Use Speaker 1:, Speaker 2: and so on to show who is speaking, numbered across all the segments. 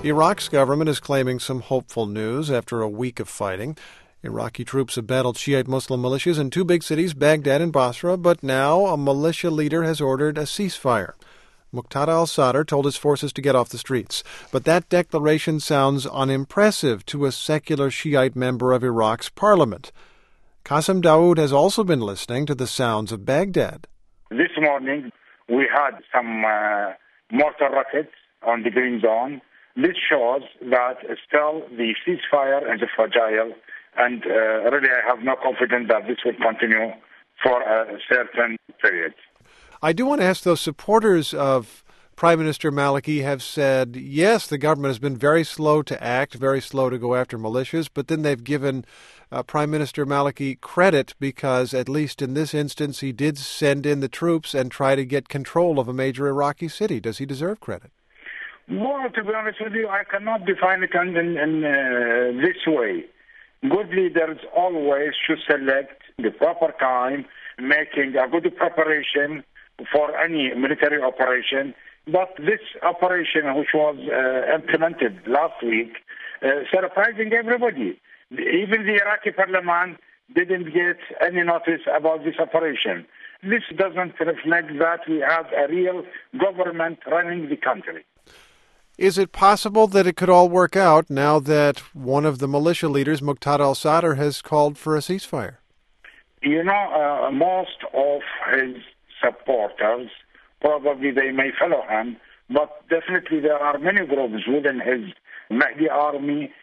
Speaker 1: Iraq's government is claiming some hopeful news after a week of fighting. Iraqi troops have battled Shiite Muslim militias in two big cities, Baghdad and Basra, but now a militia leader has ordered a ceasefire. Muqtada al-Sadr told his forces to get off the streets, but that declaration sounds unimpressive to a secular Shiite member of Iraq's parliament. Qasim Daoud has also been listening to the sounds of Baghdad.
Speaker 2: This morning, we had some mortar rockets on the green zone. This shows that still the ceasefire is fragile, and really I have no confidence that this will continue for a certain period.
Speaker 1: I do want to ask, those supporters of Prime Minister Maliki have said, yes, the government has been very slow to act, very slow to go after militias, but then they've given Prime Minister Maliki credit because, at least in this instance, he did send in the troops and try to get control of a major Iraqi city. Does he deserve credit?
Speaker 2: Well, to be honest with you, I cannot define it in this way. Good leaders always should select the proper time, making a good preparation for any military operation. But this operation, which was implemented last week, surprising everybody. Even the Iraqi parliament didn't get any notice about this operation. This doesn't reflect that we have a real government running the country.
Speaker 1: Is it possible that it could all work out now that one of the militia leaders, Muqtada al-Sadr, has called for a ceasefire?
Speaker 2: You know, most of his supporters, probably they may follow him, but definitely there are many groups within his Mahdi army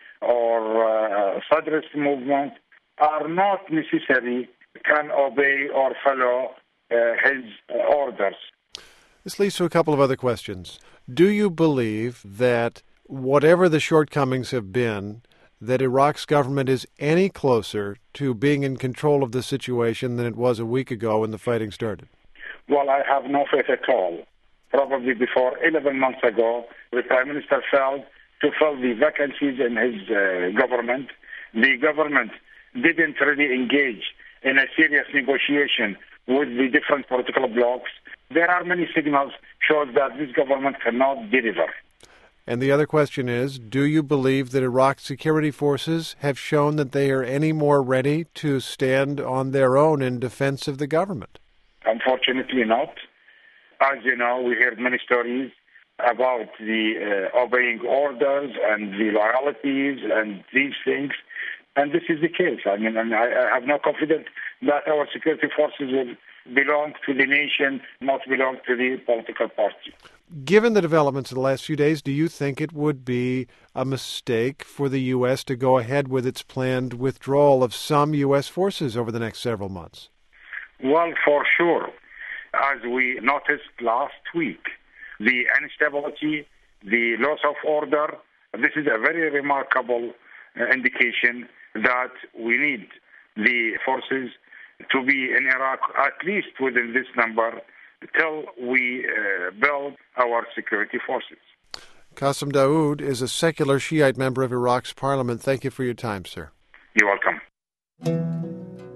Speaker 2: or Sadrist movement are not necessarily can obey or follow his orders.
Speaker 1: This leads to a couple of other questions. Do you believe that whatever the shortcomings have been, that Iraq's government is any closer to being in control of the situation than it was a week ago when the fighting started?
Speaker 2: Well, I have no faith at all. Probably before 11 months ago, the Prime Minister failed to fill the vacancies in his government. The government didn't really engage in a serious negotiation with the different political blocs. There are many signals showing that this government cannot deliver.
Speaker 1: And the other question is, do you believe that Iraq's security forces have shown that they are any more ready to stand on their own in defense of the government?
Speaker 2: Unfortunately not. As you know, we heard many stories about the obeying orders and the loyalties and these things. And this is the case. I mean, I have no confidence that our security forces will belong to the nation, not belong to the political party.
Speaker 1: Given the developments in the last few days, do you think it would be a mistake for the U.S. to go ahead with its planned withdrawal of some U.S. forces over the next several months?
Speaker 2: Well, for sure. As we noticed last week, the instability, the loss of order, this is a very remarkable indication that we need the forces to be in Iraq, at least within this number, till we build our security forces.
Speaker 1: Qasim Daoud is a secular Shiite member of Iraq's parliament. Thank you for your time, sir.
Speaker 2: You're welcome.